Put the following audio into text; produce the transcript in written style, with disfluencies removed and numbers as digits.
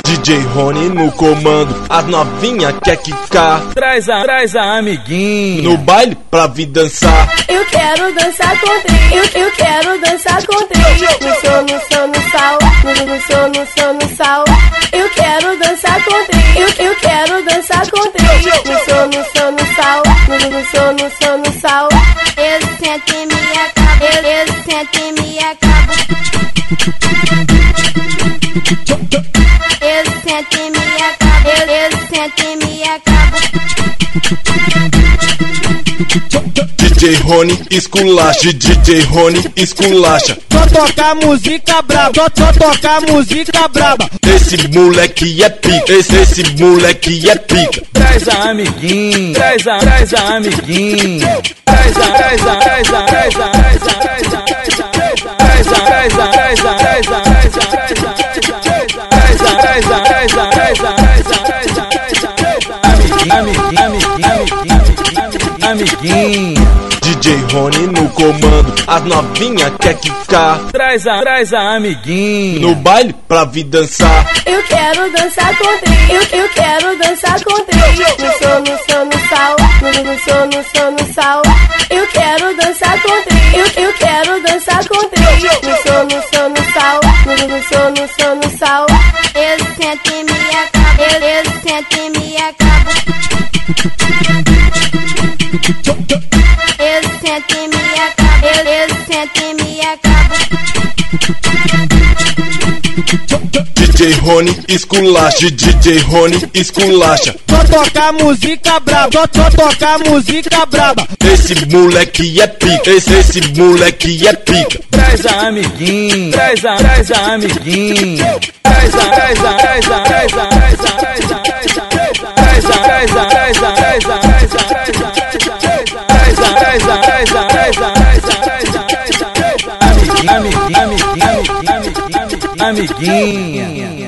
DJ Rony no comando, as novinha quer quicar. Traz a amiguinha no baile pra vir dançar. Eu quero dançar com três, eu quero dançar com três. No som, no som, no sal, no som, no som, no sal. Eu quero dançar com três, eu quero dançar com três. No som, no som, no sal, no som, no som, no sal. Ele senta e me acaba, ele senta e me acaba. Ele senta e me acaba, ele senta e me acaba. DJ Rony esculacha, DJ Rony esculacha. Só tocar música braba, só tocar música braba. Esse moleque é pica, esse moleque é pica. Traz a amiguinha, traz a amiguinha. Traz amiguinha. DJ Rony no comando, as novinha quer quicar. Traz a amiguinha no baile pra vir dançar. Eu quero dançar com três, eu quero dançar com três. No som, no som, no sal, no som, no som, no sal. Eu quero dançar com três, eu quero dançar com três. No som, no som, no sal, no som, no som, no sal. Ele senta e me acaba, ele senta e me acaba. Ele senta e me acaba, ele senta e me acaba. DJ Rony esculacha, DJ Rony esculacha. Só tocar música braba, só tocar música braba. Esse moleque é pica, esse moleque é pica. Traz a amiguinha, traz a amiguinha. Traz a amiguinha.